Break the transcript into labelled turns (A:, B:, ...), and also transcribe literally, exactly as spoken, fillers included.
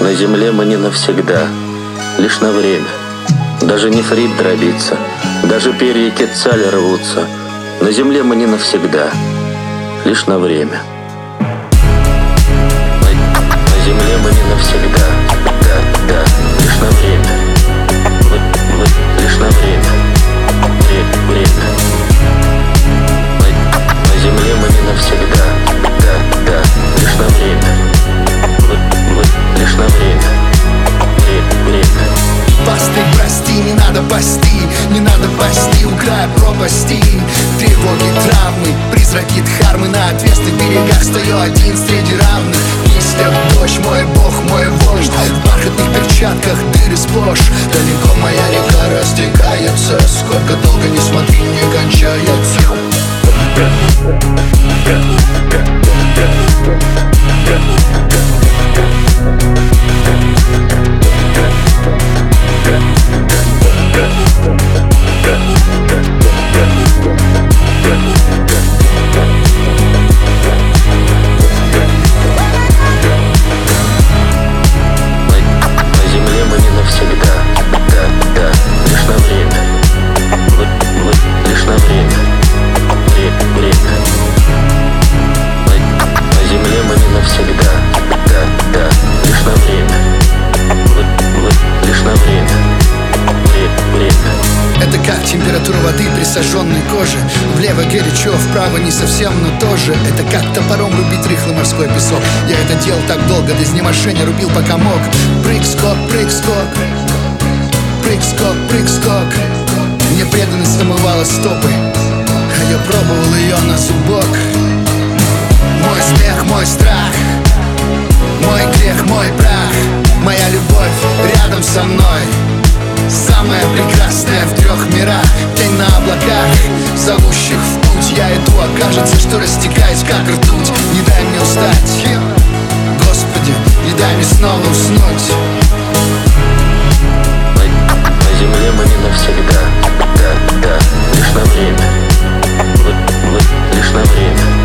A: На земле мы не навсегда, лишь на время. Даже нефрит дробится, даже перья кетцаля рвутся. На земле мы не навсегда, лишь на время. На, на земле мы не навсегда, да, да, лишь на время. Вы, вы, лишь на время, время, время. На, на земле мы не навсегда, да, да, лишь на время. Вы, вы, лишь на время, время, время.
B: Посты, прости, не надо пасти, не надо пасти у края пропасти. Тревоги, травмы, призраки дхармы. На отвесных берегах стою один среди равных. В мыслях дождь, мой бог, мой вождь. В бархатных перчатках дыры сплошь. Далеко моя река растекается. Сколько долго не смотри, не кончается. Это как температура воды при сожженной коже. Влево горячо, вправо не совсем, но тоже. Это как топором рубить рыхлый морской песок. Я это делал так долго, до изнеможения рубил пока мог. Прыг-скок, прыг-скок, прыг-скок, прыг-скок. Мне преданность намывала стопы, а я пробовал ее на зубок. Мой смех, мой страх, мой грех, мой прах. Моя любовь рядом со мной, самая прекрасная в трех мирах. Тень на облаках, зовущих в путь. Я иду, а кажется, что растекаюсь, как ртуть. Не дай мне устать, Господи, не дай мне снова уснуть.
A: На, на земле мы не навсегда, да, да, лишь на время. Вы, вы, лишь на время.